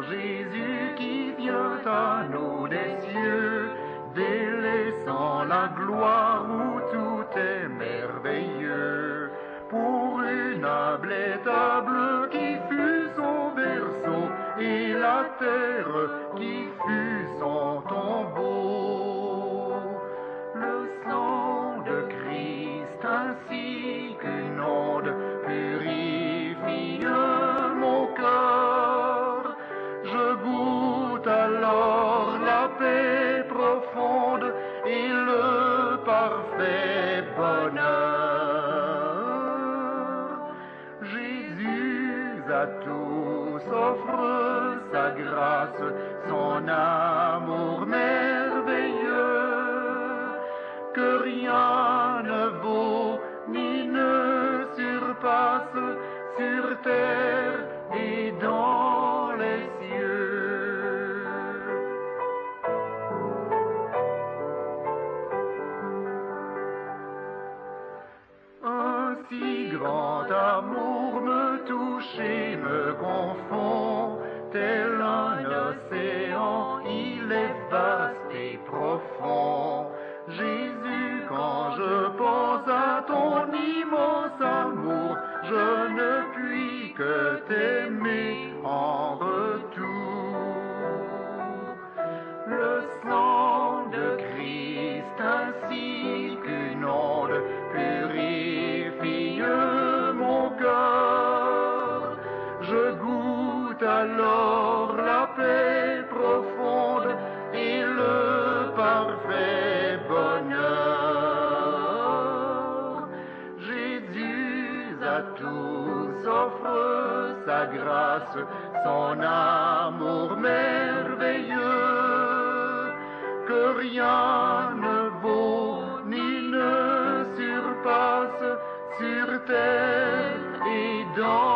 Jésus qui vient à nous des cieux, délaissant la gloire où tout est merveilleux, pour une humble table qui fut son berceau et la terre qui fut son tombeau. Le sang de Christ ainsi qu'une onde purifie mon cœur. Je goûte alors la paix profonde et le parfait bonheur. Jésus à tous offre sa grâce, son amour merveilleux, que rien ne vaut ni ne surpasse sur terre et dans les cieux. Un si grand amour me touche et me confond, tel un océan, il est vaste et profond. Jésus, quand je pense à ton immense amour, je ne puis que t'aimer en retour. Le sang de Christ ainsi qu'une onde purifie mon cœur. Je goûte alors la paix profonde et le parfait bonheur. Jésus à tous offre sa grâce, son amour merveilleux, que rien ne vaut ni ne surpasse sur terre et dans